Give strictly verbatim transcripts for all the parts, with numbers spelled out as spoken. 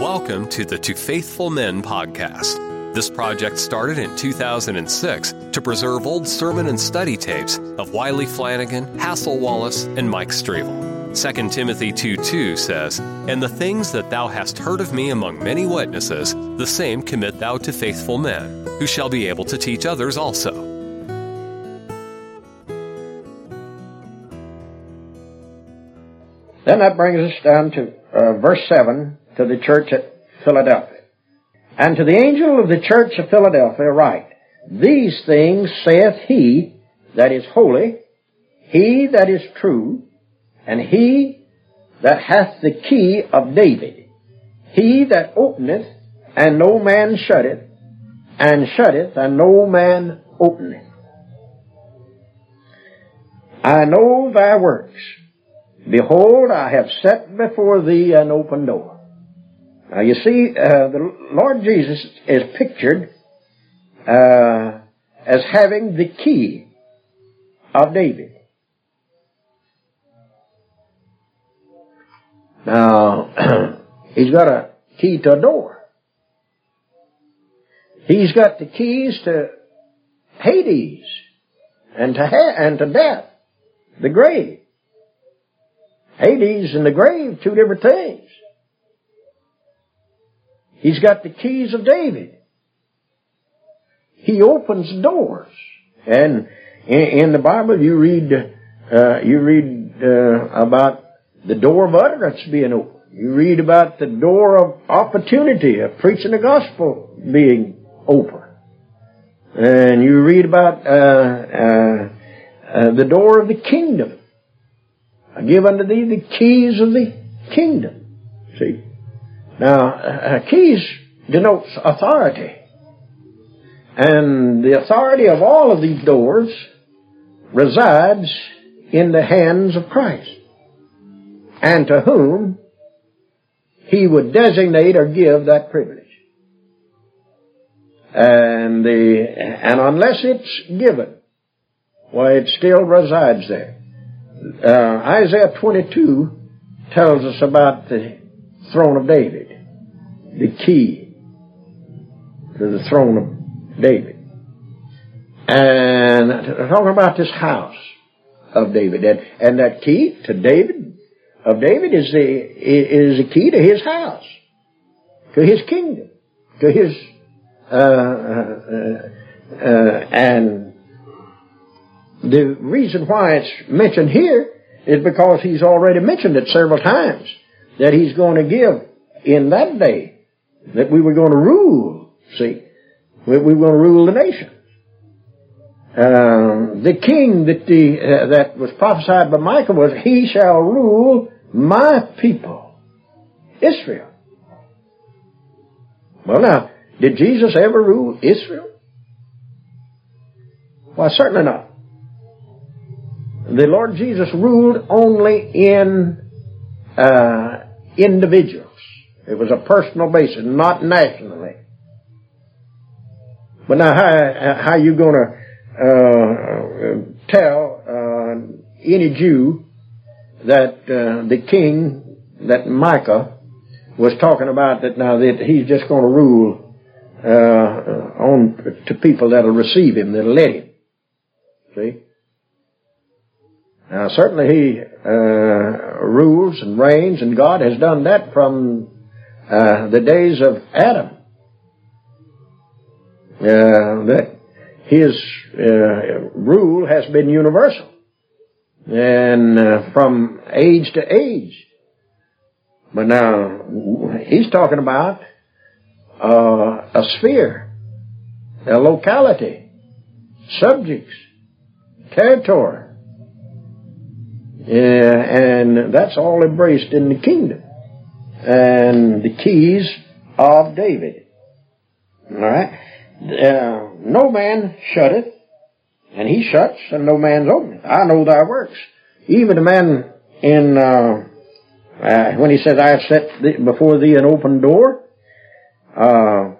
Welcome to the To Faithful Men podcast. This project started in two thousand six to preserve old sermon and study tapes of Wiley Flanagan, Hassel Wallace, and Mike Stravel. Second Timothy two two says, "And the things that thou hast heard of me among many witnesses, the same commit thou to faithful men, who shall be able to teach others also." Then that brings us down to uh, verse seven, to the church at Philadelphia. "And to the angel of the church of Philadelphia write, These things saith he that is holy, he that is true, and he that hath the key of David, he that openeth, and no man shutteth, and shutteth, and no man openeth. I know thy works. Behold, I have set before thee an open door." Now you see, uh, the Lord Jesus is pictured uh, as having the key of David. Now, he's got a key to a door. He's got the keys to Hades and to ha- and to death, the grave. Hades and the grave, two different things. He's got the keys of David. He opens doors. And in, in the Bible you read uh, you read uh, about the door of utterance being open. You read about the door of opportunity of preaching the gospel being open. And you read about uh, uh, uh, the door of the kingdom. "I give unto thee the keys of the kingdom." See? Now, uh, keys denotes authority. And the authority of all of these doors resides in the hands of Christ, and to whom he would designate or give that privilege. And the and unless it's given, why, it still resides there. Uh, Isaiah twenty-two tells us about the throne of David, the key to the throne of David. And talking about this house of David, and, and that key to David, of David, is the is the key to his house, to his kingdom, to his uh, uh, uh, and the reason why it's mentioned here is because he's already mentioned it several times, that he's going to give in that day, that we were going to rule, see, we were going to rule the nation. Um, the king that the uh, that was prophesied by Micah was, "He shall rule my people, Israel." Well, now, did Jesus ever rule Israel? Why, certainly not. The Lord Jesus ruled only in uh, individuals. It was a personal basis, not nationally. But now, how how are you going to uh, tell uh, any Jew that uh, the king that Micah was talking about, that now that he's just going to rule uh, on to people that'll receive him, that'll let him? See. Now, certainly he uh, rules and reigns, and God has done that from uh, the days of Adam. Uh, that his uh, rule has been universal, and uh, from age to age. But now he's talking about uh, a sphere, a locality, subjects, territory. Yeah, and that's all embraced in the kingdom and the keys of David. All right. Uh, no man shutteth, and he shuts, and no man's openeth. I know thy works. Even the man in uh, uh, when he says, "I have set thee, before thee an open door," uh,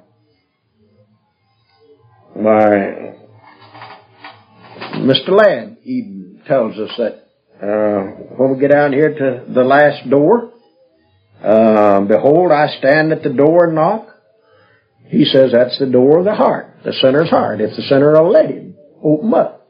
by Mister Ladd even tells us that. Uh, when we get down here to the last door, uh, behold, I stand at the door and knock. He says that's the door of the heart, the sinner's heart. If the sinner will let him open up.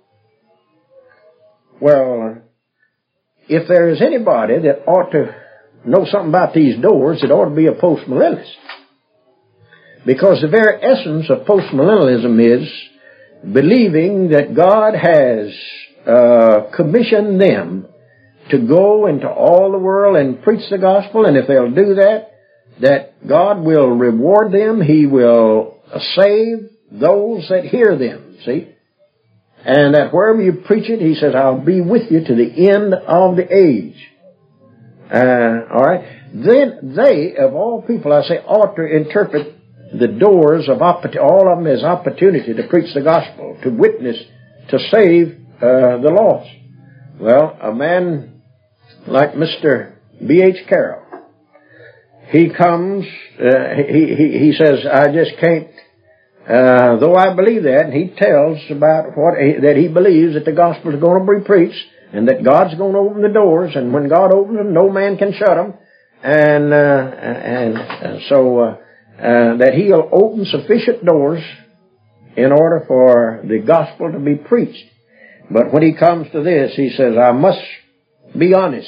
Well, if there is anybody that ought to know something about these doors, it ought to be a postmillennialist. Because the very essence of postmillennialism is believing that God has uh, commissioned them to go into all the world and preach the gospel, and if they'll do that, that God will reward them. He will save those that hear them, see? And that wherever you preach it, He says, I'll be with you to the end of the age. Uh, all right? Then they, of all people, I say, ought to interpret the doors of opportunity, all of them as opportunity to preach the gospel, to witness, to save uh, the lost. Well, a man like Mister B H Carroll, he comes, uh, he, he, he says, I just can't, uh, though I believe that, and he tells about what, that he believes that the gospel is going to be preached, and that God's going to open the doors, and when God opens them, no man can shut them, and, uh, and, and so, uh, uh, that He'll open sufficient doors in order for the gospel to be preached. But when he comes to this, he says, I must be honest.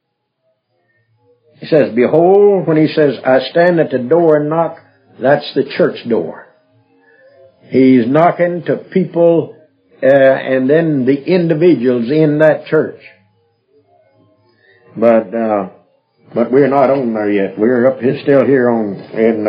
He says, behold, when he says, I stand at the door and knock, that's the church door. He's knocking to people, uh, and then the individuals in that church. But, uh, but we're not on there yet. We're up here, still here on, in,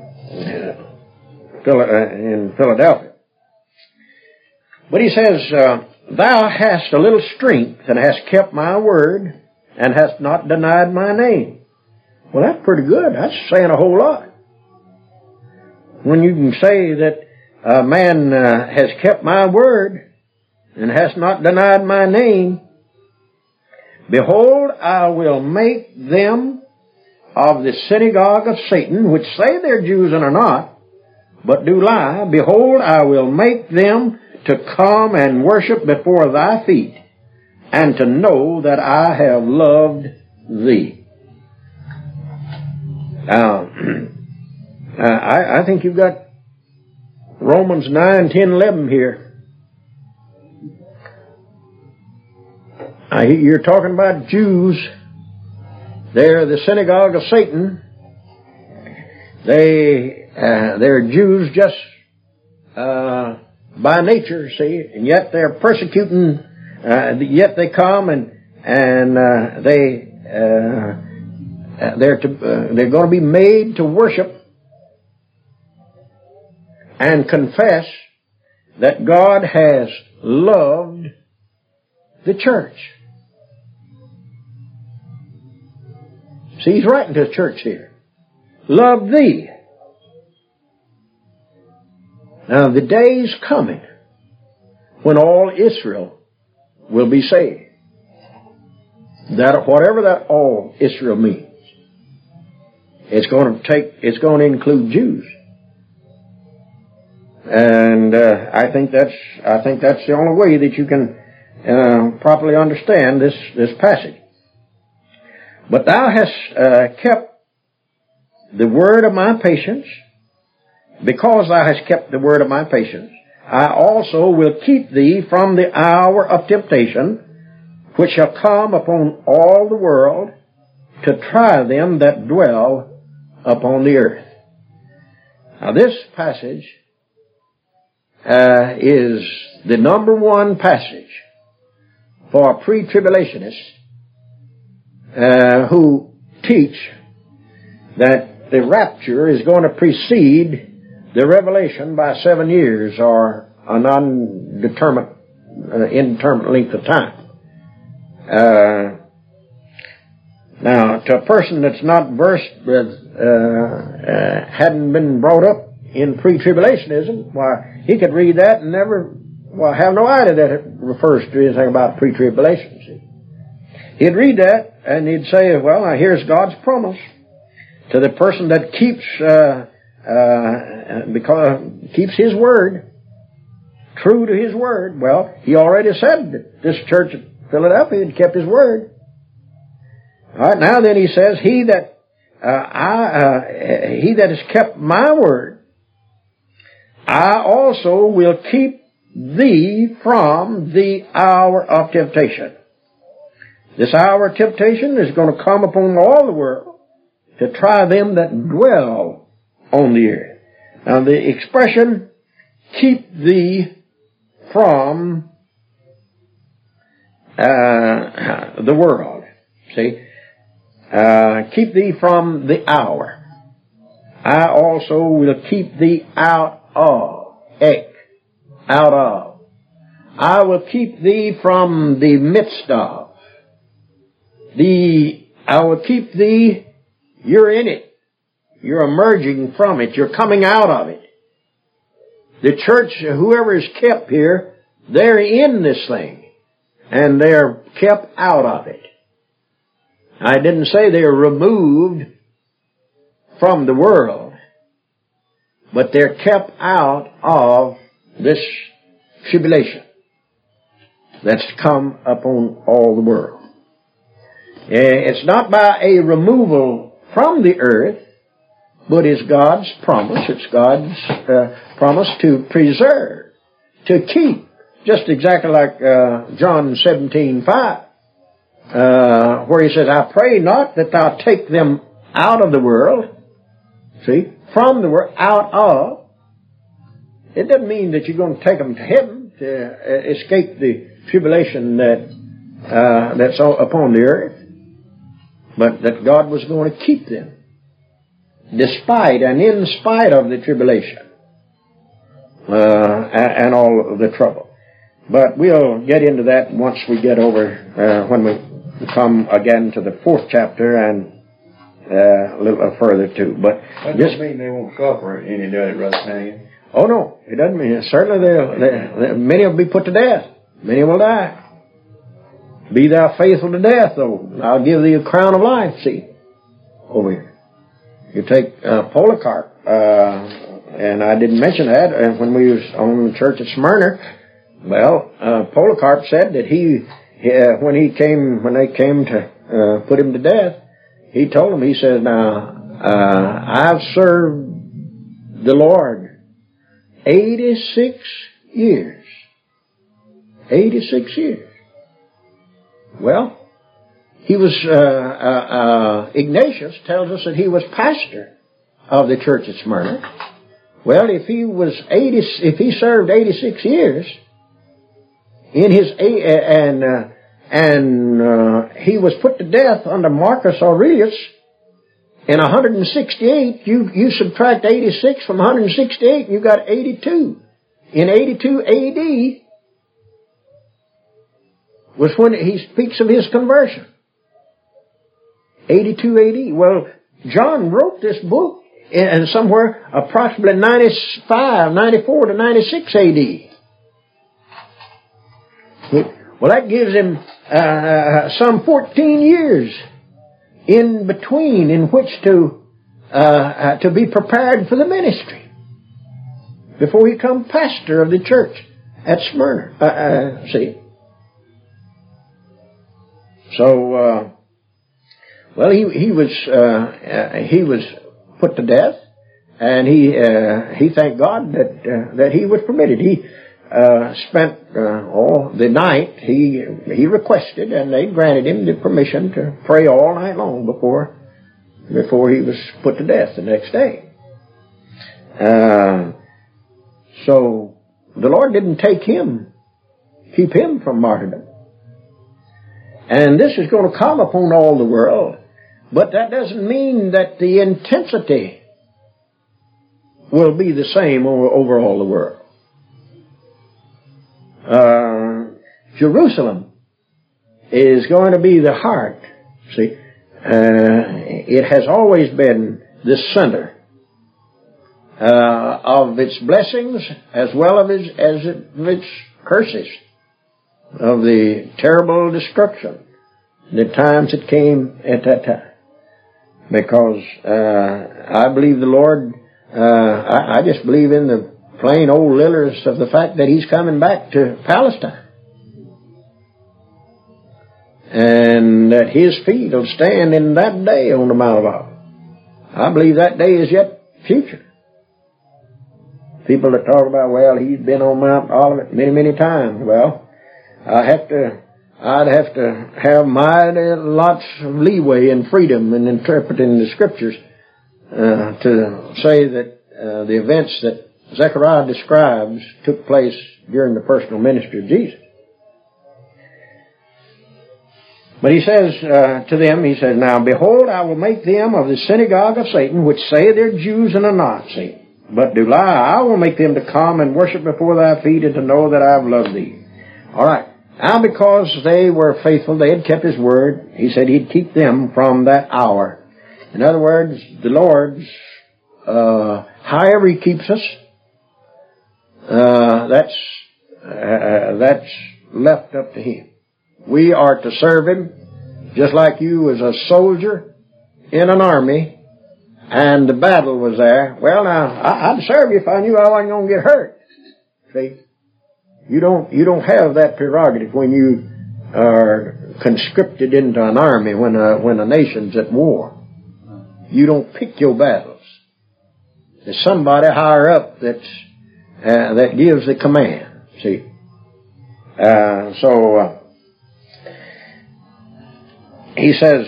uh, in Philadelphia. But he says, uh, thou hast a little strength and hast kept my word and hast not denied my name. Well, that's pretty good. That's saying a whole lot. When you can say that a man uh, has kept my word and has not denied my name, behold, I will make them of the synagogue of Satan, which say they're Jews and are not, but do lie. Behold, I will make them to come and worship before thy feet, and to know that I have loved thee. Now, I, I think you've got Romans nine, ten, eleven here. Uh, you're talking about Jews. They're the synagogue of Satan. They, uh, they're Jews just uh, by nature, see, and yet they're persecuting. Uh, yet they come and and uh, they uh, they're to, uh, they're going to be made to worship and confess that God has loved the church. See, he's writing to the church here. Love thee. Now the day's coming when all Israel will be saved. That whatever that all Israel means, it's going to take. It's going to include Jews, and uh, I think that's. I think that's the only way that you can uh, properly understand this this passage. But thou hast uh, kept the word of my patience. Because thou hast kept the word of my patience, I also will keep thee from the hour of temptation, which shall come upon all the world, to try them that dwell upon the earth. Now this passage uh, is the number one passage for pre-tribulationists uh, who teach that the rapture is going to precede the revelation by seven years or an undetermined, uh, indeterminate length of time. Uh, now, to a person that's not versed with, uh, uh, hadn't been brought up in pre-tribulationism, why, he could read that and never, well, have no idea that it refers to anything about pre-tribulation. See? He'd read that and he'd say, well, now here's God's promise to the person that keeps, uh, uh, because keeps His word, true to His word. Well, He already said that this church at Philadelphia had kept His word. All right, now then He says, he that uh, I, uh, he that has kept my word, I also will keep thee from the hour of temptation. This hour of temptation is going to come upon all the world to try them that dwell on the earth. Now the expression, keep thee from uh, the world. See? Uh, keep thee from the hour. I also will keep thee out of. Ek. Out of. I will keep thee from the midst of. The, I will keep thee, you're in it. You're emerging from it. You're coming out of it. The church, whoever is kept here, they're in this thing. And they're kept out of it. I didn't say they're removed from the world, but they're kept out of this tribulation that's come upon all the world. It's not by a removal from the earth, but it's God's promise. It's God's uh, promise to preserve, to keep, just exactly like uh, John seventeen five. Uh, where he says, I pray not that thou take them out of the world, see, from the world, out of. It doesn't mean that you're going to take them to heaven to uh, escape the tribulation that uh, that's upon the earth, but that God was going to keep them, despite and in spite of the tribulation uh, and, and all of the trouble. But we'll get into that once we get over, uh, when we come again to the fourth chapter and uh, a little further too. But that doesn't mean they won't suffer any, does it, Brother Hannigan? Oh no, it doesn't mean. Certainly, they'll, they, they, many will be put to death. Many will die. Be thou faithful to death, though. I'll give thee a crown of life. See, over here. You take uh, Polycarp, uh, and I didn't mention that uh, when we was on the church at Smyrna. Well, uh, Polycarp said that he. Yeah, when he came, when they came to uh, put him to death, he told them, he said, now, uh, I've served the Lord eighty-six years. eighty-six years. Well, he was, uh, uh, uh, Ignatius tells us that he was pastor of the church at Smyrna. Well, if he was eighty, if he served eighty-six years, in his, and, uh, and, uh, he was put to death under Marcus Aurelius in one hundred sixty-eight. You, you subtract eighty-six from one hundred sixty-eight, and you got eighty-two. In eighty-two A D was when he speaks of his conversion. eighty-two A D. Well, John wrote this book in somewhere approximately ninety-five, ninety-four to ninety-six A D. Well, that gives him uh, some fourteen years in between in which to uh, uh, to be prepared for the ministry before he become pastor of the church at Smyrna. Uh, uh, see, so uh, well, he he was uh, uh, he was put to death, and he uh, he thanked God that uh, that he was permitted. He Uh, spent uh, all the night. He he requested, and they granted him the permission to pray all night long before before he was put to death the next day. Uh, so the Lord didn't take him, keep him from martyrdom. And this is going to come upon all the world, but that doesn't mean that the intensity will be the same over, over all the world. Uh, Jerusalem is going to be the heart. See, uh, it has always been the center uh, of its blessings as well as its, as its curses, of the terrible destruction, the times that came at that time. Because uh, I believe the Lord, uh, I, I just believe in the plain old letters of the fact that he's coming back to Palestine. And that his feet will stand in that day on the Mount of Olives. I believe that day is yet future. People that talk about, well, he's been on Mount Olivet many, many times. Well, I have to, I'd have to have mighty lots of leeway and freedom in interpreting the Scriptures uh, to say that uh, the events that Zechariah describes took place during the personal ministry of Jesus. But he says uh, to them, he says, now behold, I will make them of the synagogue of Satan, which say they're Jews and are not, see. But do lie, I will make them to come and worship before thy feet and to know that I have loved thee. All right. Now because they were faithful, they had kept his word, he said he'd keep them from that hour. In other words, the Lord's, uh, however he keeps us, uh, that's, uh, that's left up to him. We are to serve him just like you as a soldier in an army and the battle was there. Well, now, I'd serve you if I knew I wasn't going to get hurt. See? You don't, you don't have that prerogative when you are conscripted into an army when a, when a nation's at war. You don't pick your battles. There's somebody higher up that's, uh, that gives the command. See? Uh, so, uh, he says,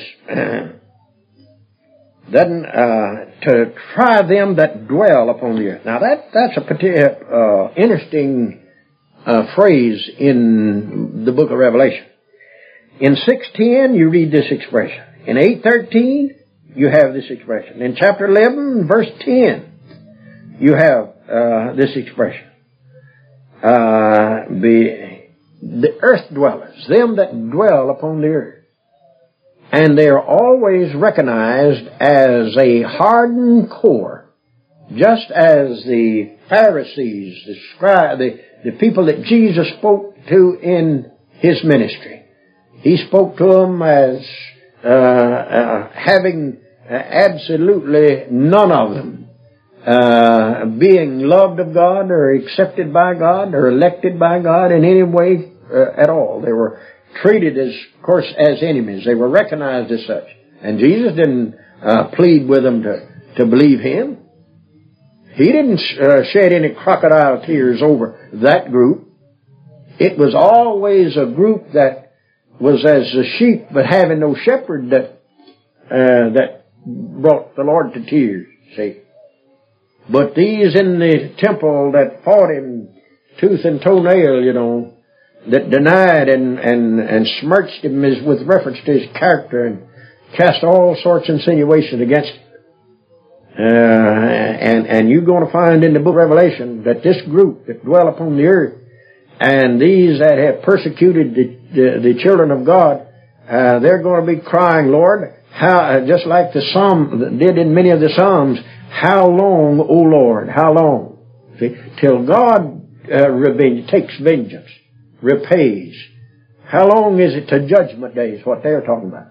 doesn't, uh, to try them that dwell upon the earth. Now that, that's a particular, uh, interesting, uh, phrase in the book of Revelation. In six ten, you read this expression. In eight thirteen, you have this expression. In chapter eleven, verse ten, you have, uh, this expression. Uh, the, the earth dwellers, them that dwell upon the earth. And they are always recognized as a hardened core, just as the Pharisees, the scribes, the, the people that Jesus spoke to in his ministry. He spoke to them as uh, uh, having uh, absolutely none of them uh, being loved of God or accepted by God or elected by God in any way uh, at all. They were treated as, of course, as enemies. They were recognized as such. And Jesus didn't uh, plead with them to, to believe him. He didn't uh, shed any crocodile tears over that group. It was always a group that was as a sheep but having no shepherd that uh, that brought the Lord to tears, see. But these in the temple that fought him tooth and toenail, you know, that denied and, and, and smirched him as with reference to his character and cast all sorts of insinuations against him. Uh, and, and you're going to find in the book of Revelation that this group that dwell upon the earth and these that have persecuted the, the, the children of God, uh, they're going to be crying, Lord, how, uh, just like the Psalm did in many of the Psalms, how long, O Lord, how long? See, till God uh, revenge, takes vengeance. Repays. How long is it to judgment day is what they're talking about.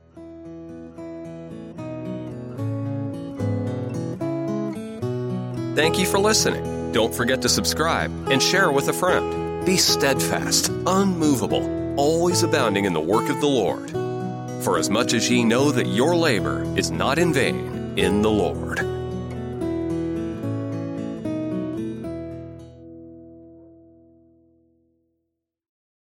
Thank you for listening. Don't forget to subscribe and share with a friend. Be steadfast, unmovable, always abounding in the work of the Lord. For as much as ye know that your labor is not in vain in the Lord.